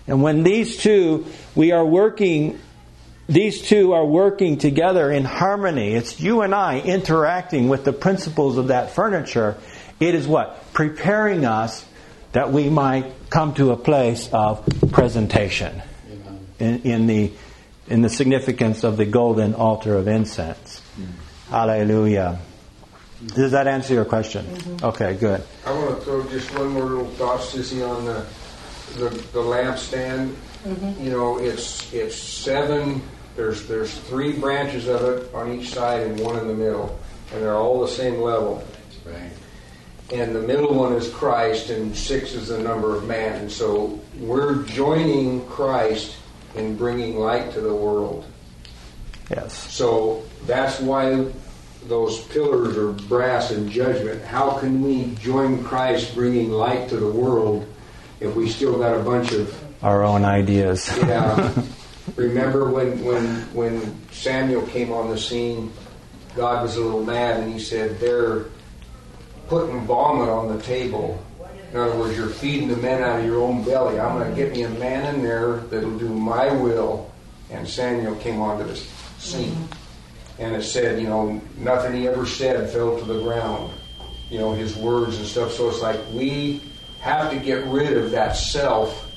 And when these two, we are working, these two are working together in harmony. It's you and I interacting with the principles of that furniture. It is what? Preparing us that we might come to a place of presentation in, in the in the significance of the golden altar of incense. Mm-hmm. Hallelujah. Does that answer your question? Mm-hmm. Okay, good. I want to throw just one more little thought, Sissy, on the the, the lampstand. Mm-hmm. You know, it's it's seven. There's there's three branches of it on each side and one in the middle, and they're all the same level. Right. And the middle one is Christ, and six is the number of man. And so we're joining Christ in bringing light to the world. Yes. So that's why those pillars are brass and judgment. How can we join Christ bringing light to the world if we still got a bunch of our own ideas? Yeah. Remember when, when, when Samuel came on the scene, God was a little mad and he said, they're putting vomit on the table. In other words, you're feeding the men out of your own belly. I'm going to get me a man in there that'll do my will. And Samuel came onto the scene. And it said, you know, nothing he ever said fell to the ground. You know, his words and stuff. So it's like we have to get rid of that self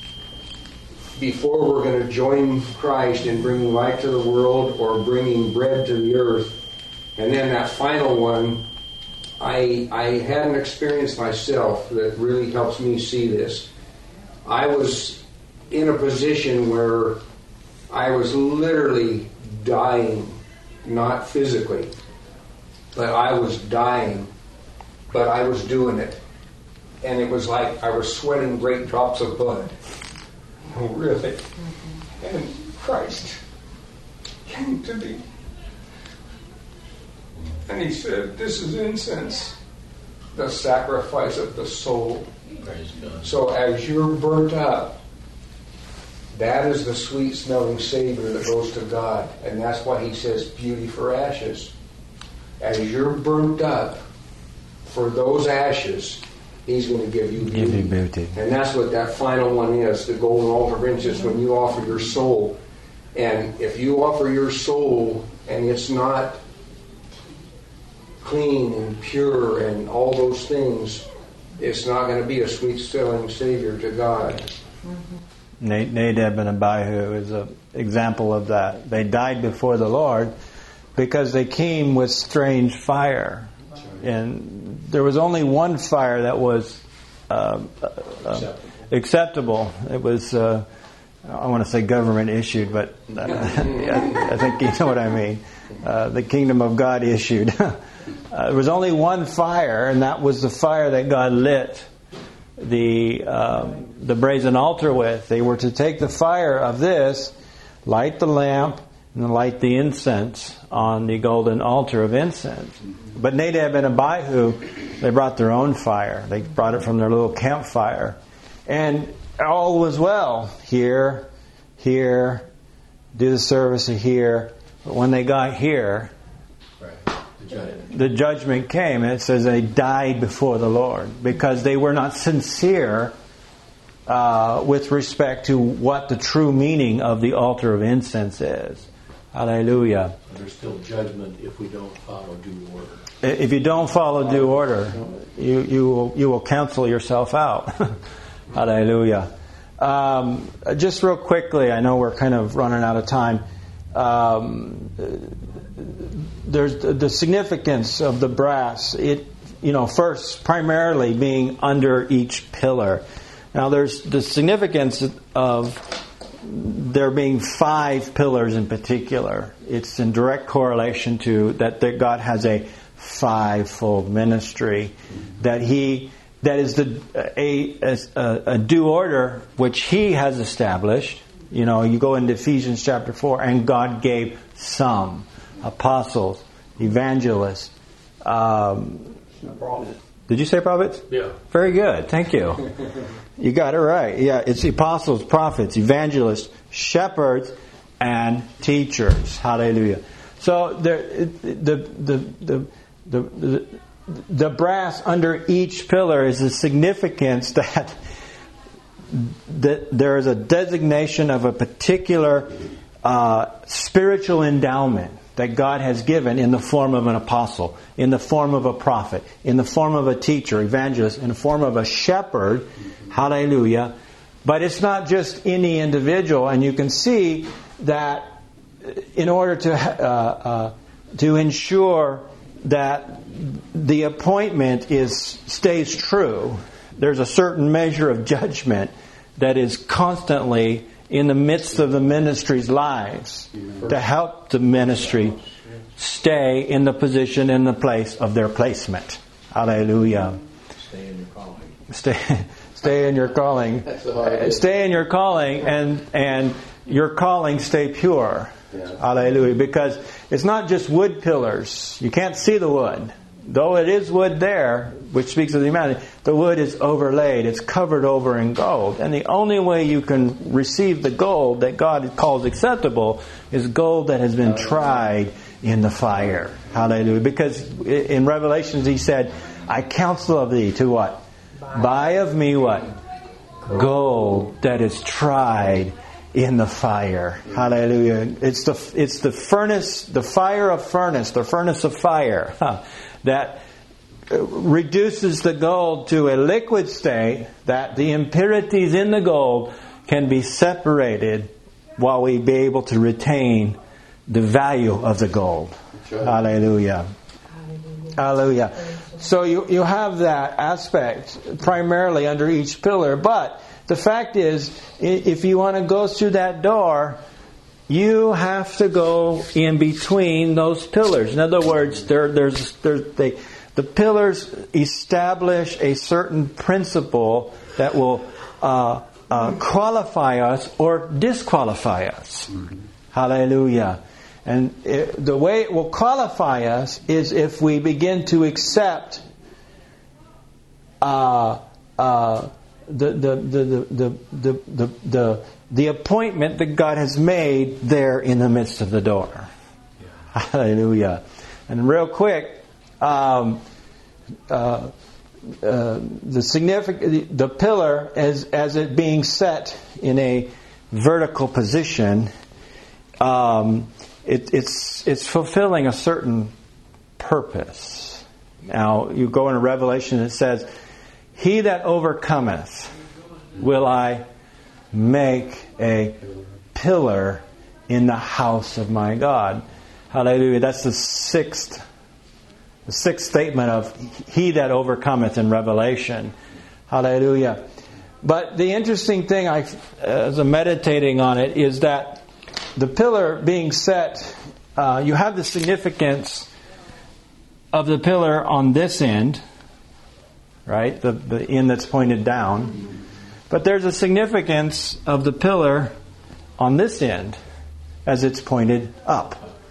before we're going to join Christ in bringing light to the world or bringing bread to the earth. And then that final one, I I had an experience myself that really helps me see this. I was in a position where I was literally dying, not physically, but I was dying, but I was doing it. And it was like I was sweating great drops of blood. Oh, really? Mm-hmm. And Christ came to me. And he said, this is incense, the sacrifice of the soul. Praise God. So as you're burnt up, that is the sweet-smelling savor that goes to God. And that's why he says beauty for ashes. As you're burnt up, for those ashes, he's going to give you beauty. Give you beauty. And that's what that final one is, the golden altar of incense, when you offer your soul. And if you offer your soul and it's not clean and pure and all those things, it's not going to be a sweet-smelling Savior to God. Mm-hmm. Nadab and Abihu is an example of that. They died before the Lord because they came with strange fire. And there was only one fire that was uh, uh, acceptable. acceptable. It was, uh, I want to say government issued, but uh, I think you know what I mean. Uh, the kingdom of God issued. Uh, there was only one fire, and that was the fire that God lit the um, the brazen altar with. They were to take the fire of this, light the lamp, and light the incense on the golden altar of incense. But Nadab and Abihu, they brought their own fire. They brought it from their little campfire. And all was well. Here, here, do the service here. But when they got here, the judgment came, and it says they died before the Lord because they were not sincere uh, with respect to what the true meaning of the altar of incense is. Hallelujah. There's still judgment if we don't follow due order. If you don't follow due order, you you will you will cancel yourself out. Hallelujah. Um, just real quickly, I know we're kind of running out of time. Um, there's the significance of the brass. It, you know, first primarily being under each pillar. Now, there's the significance of there being five pillars in particular. It's in direct correlation to that, that God has a fivefold ministry. That He that is the a, a a due order which He has established. You know, you go into Ephesians chapter four, and God gave some apostles, evangelists. Um, did you say prophets? Yeah. Very good. Thank you. You got it right. Yeah, it's apostles, prophets, evangelists, shepherds, and teachers. Hallelujah. So there, the the the the the the brass under each pillar is the significance that that there is a designation of a particular uh, spiritual endowment that God has given in the form of an apostle, in the form of a prophet, in the form of a teacher, evangelist, in the form of a shepherd. Hallelujah. But it's not just any individual, and you can see that in order to uh, uh, to ensure that the appointment is stays true, there's a certain measure of judgment that is constantly in the midst of the ministry's lives to help the ministry stay in the position, in the place of their placement. Hallelujah. Stay in your calling. Stay, stay in your calling. Stay in your calling, and and your calling stay pure. Yeah. Hallelujah. Because it's not just wood pillars. You can't see the wood. Though it is wood there, which speaks of the humanity, the wood is overlaid. It's covered over in gold. And the only way you can receive the gold that God calls acceptable is gold that has been tried in the fire. Hallelujah. Because in Revelations he said, I counsel of thee to what? Buy of me what? Gold that is tried in the fire. Hallelujah. It's the it's the furnace, the fire of furnace, the furnace of fire huh, that reduces the gold to a liquid state, that the impurities in the gold can be separated while we be able to retain the value of the gold. Hallelujah. Hallelujah. Hallelujah. So you, you have that aspect primarily under each pillar, but the fact is, if you want to go through that door, you have to go in between those pillars. In other words, there, there's, there, they, the pillars establish a certain principle that will uh, uh, qualify us or disqualify us. Mm-hmm. Hallelujah. And it, the way it will qualify us is if we begin to accept uh, uh, the, the, the, the, the, the, the, the, the appointment that God has made there in the midst of the door. Yeah. Hallelujah. And real quick, um, uh, uh, the significant the pillar as as it being set in a vertical position, um, it, it's it's fulfilling a certain purpose. Now you go into Revelation, it says, "He that overcometh, will I make a pillar in the house of my God." Hallelujah. That's the sixth the sixth statement of he that overcometh in Revelation. Hallelujah. But the interesting thing, I, as I'm meditating on it, is that the pillar being set, uh, you have the significance of the pillar on this end, right? The, the end that's pointed down. But there's a significance of the pillar on this end as it's pointed up.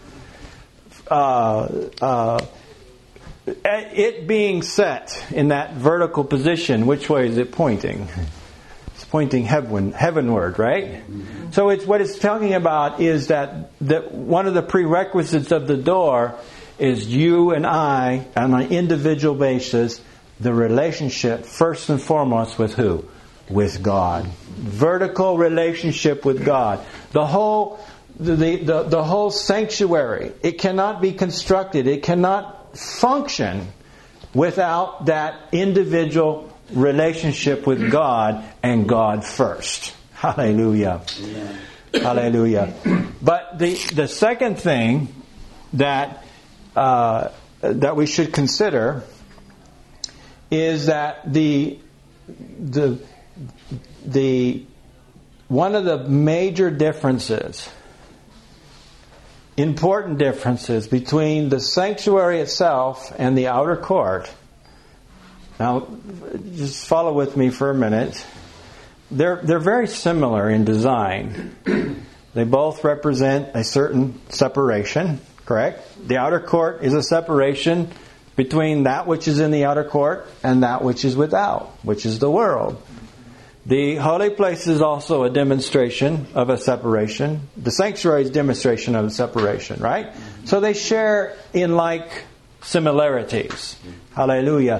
Uh, uh, it being set in that vertical position, which way is it pointing? It's pointing heaven, heavenward, right? Mm-hmm. So it's what it's talking about is that, that one of the prerequisites of the door is you and I, on an individual basis, the relationship first and foremost with who? With God. Vertical relationship with God. The whole the, the, the whole sanctuary, it cannot be constructed, it cannot function without that individual relationship with God and God first. Hallelujah. Amen. Hallelujah. But the the second thing that uh, that we should consider is that the the the one of the major differences, important differences between the sanctuary itself and the outer court. Now, just follow with me for a minute. They're they're very similar in design. They both represent a certain separation, correct? The outer court is a separation between that which is in the outer court and that which is without, which is the world. The holy place is also a demonstration of a separation. The sanctuary is a demonstration of a separation, right? So they share in like similarities. Hallelujah.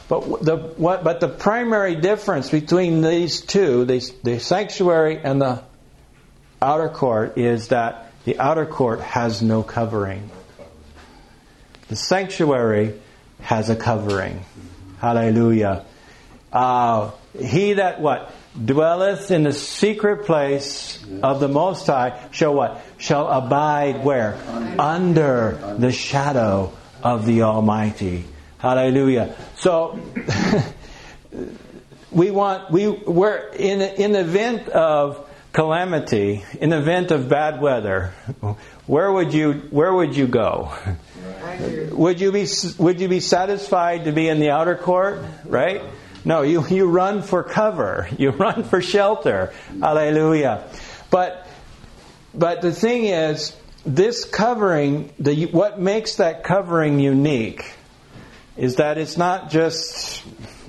But the what? But the primary difference between these two, the, the sanctuary and the outer court, is that the outer court has no covering. The sanctuary has a covering. Hallelujah. Uh, he that what? Dwelleth in the secret place of the Most High shall what? Shall abide where? Under the shadow of the Almighty. Hallelujah. So we want we we're in in the event of calamity, in the event of bad weather, where would you where would you go? Would you be would you be satisfied to be in the outer court, right? No, you, you run for cover. You run for shelter. Hallelujah. But but the thing is, this covering, the what makes that covering unique is that it's not just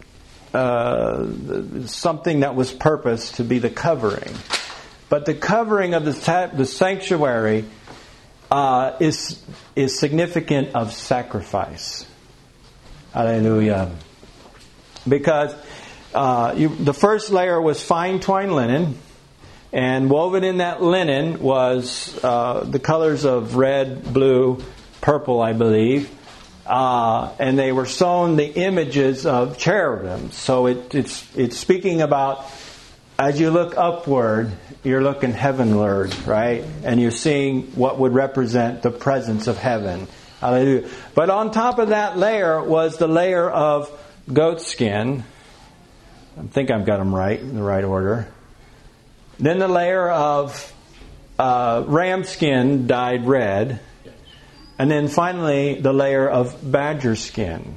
uh, something that was purposed to be the covering, but the covering of the ta- the sanctuary uh, is is significant of sacrifice. Hallelujah. Because uh, you, the first layer was fine twined linen, and woven in that linen was uh, the colors of red, blue, purple, I believe, uh, and they were sewn the images of cherubim. So it, it's it's speaking about, as you look upward, you're looking heavenward, right? And you're seeing what would represent the presence of heaven. Hallelujah. But on top of that layer was the layer of goat skin. I think I've got them right in the right order. Then the layer of uh, ram skin dyed red. And then finally the layer of badger skin.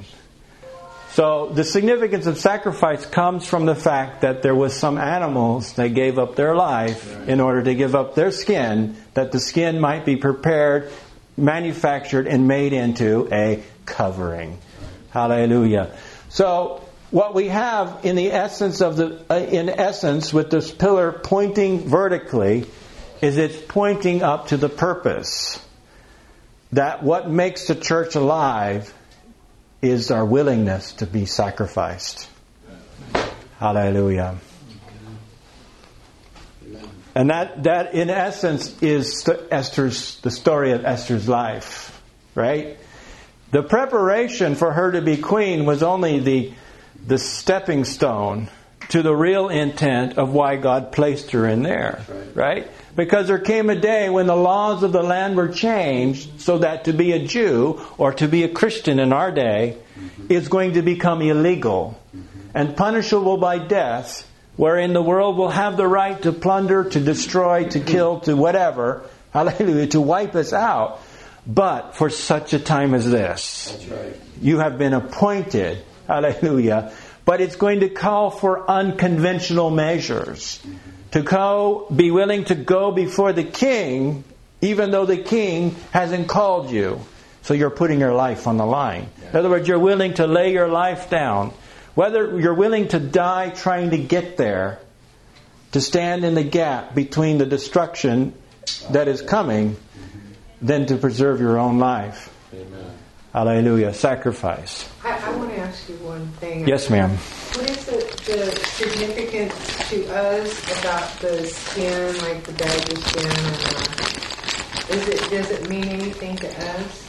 So the significance of sacrifice comes from the fact that there was some animals that gave up their life in order to give up their skin, that the skin might be prepared, manufactured, and made into a covering. Hallelujah. So what we have in the essence of the uh, in essence with this pillar pointing vertically is it's pointing up to the purpose that what makes the church alive is our willingness to be sacrificed. Hallelujah. And that that in essence is Esther's the story of Esther's life, right? The preparation for her to be queen was only the the stepping stone to the real intent of why God placed her in there, right? Because there came a day when the laws of the land were changed so that to be a Jew or to be a Christian in our day is going to become illegal and punishable by death, wherein the world will have the right to plunder, to destroy, to kill, to whatever, hallelujah, to wipe us out. But for such a time as this, That's right. You have been appointed, hallelujah. But it's going to call for unconventional measures. To go, be willing to go before the king, even though the king hasn't called you. So you're putting your life on the line. In other words, you're willing to lay your life down. Whether you're willing to die trying to get there, to stand in the gap between the destruction that is coming, than to preserve your own life. Amen. Hallelujah. Sacrifice. I, I want to ask you one thing. Yes, ma'am. What is the, the significance to us about the skin, like the badger skin? And, uh, is it does it mean anything to us?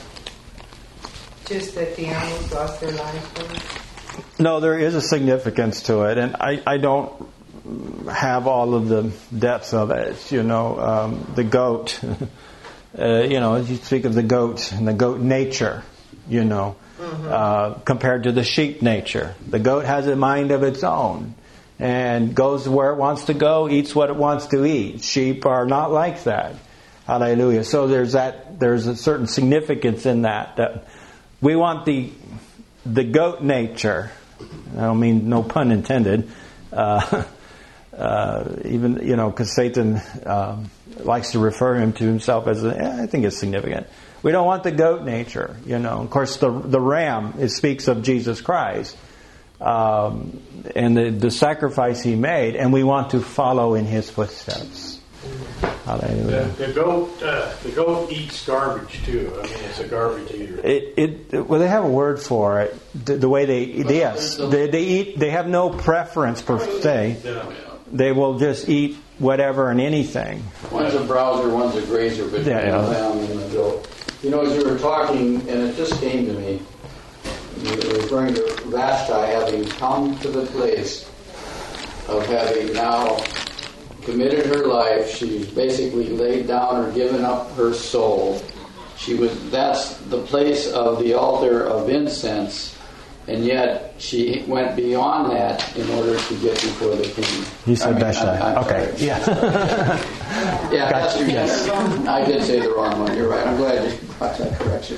Just that the animals lost their life? No, there is a significance to it, and I, I don't have all of the depths of it. You know, um, the goat. Uh, you know, you speak of the goat and the goat nature, you know, mm-hmm. uh, compared to the sheep nature. The goat has a mind of its own and goes where it wants to go, eats what it wants to eat. Sheep are not like that. Hallelujah. So there's that. There's a certain significance in that. That we want the the goat nature. I don't mean no pun intended. Uh, uh, even you know, because Satan. Um, likes to refer him to himself as a, eh, I think it's significant. We don't want the goat nature, you know. Of course, the the ram, it speaks of Jesus Christ um, and the, the sacrifice He made, and we want to follow in His footsteps. Hallelujah. The, the goat, uh, the goat eats garbage too. I mean, it's a garbage eater. It, it, well, they have a word for it. The, the way they, they yes, they, they eat. They have no preference per se. Yeah. They will just eat whatever and anything. One's a browser, one's a grazer, between Yeah, yeah. the lamb and the goat. You know, as you were talking, and it just came to me, you were referring to Vashti having come to the place of having now committed her life. She's basically laid down or given up her soul. She was. That's the place of the altar of incense, and yet she went beyond that in order to get before the king. You said I mean, Vashti. I'm- I'm Okay. sorry. Yeah. Yeah, Gotcha, that's, yes. I did say the wrong one. You're right. I'm glad you got that correction.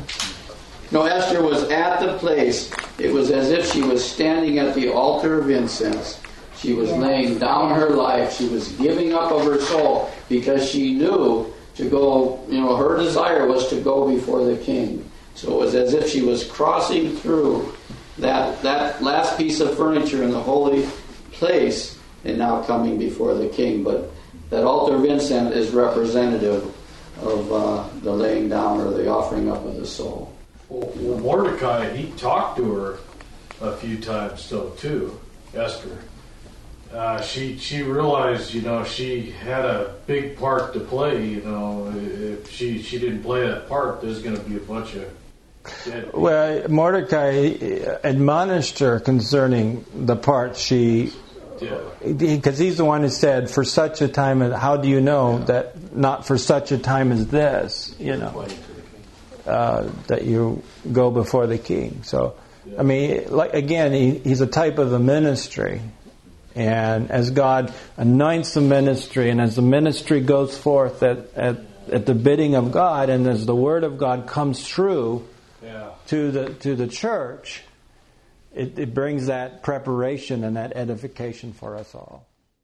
No, Esther was at the place. It was as if she was standing at the altar of incense. She was laying down her life. She was giving up of her soul because she knew to go, you know, her desire was to go before the king. So it was as if she was crossing through that, that last piece of furniture in the holy place and now coming before the king. But that altar of incense is representative of uh, the laying down or the offering up of the soul. Well, well, Mordecai, he talked to her a few times, though, too, Esther. Uh, she she realized, you know, she had a big part to play. You know, if she she didn't play that part, there's going to be a bunch of dead people. Well, Mordecai admonished her concerning the part she, Yeah. because he's the one who said, "For such a time as, how do you know that not for such a time as this, you know, uh, that you go before the king." So, I mean, like again, he, he's a type of the ministry. And as God anoints the ministry, and as the ministry goes forth at, at, at the bidding of God, and as the word of God comes through Yeah. to the to the church, it, it brings that preparation and that edification for us all.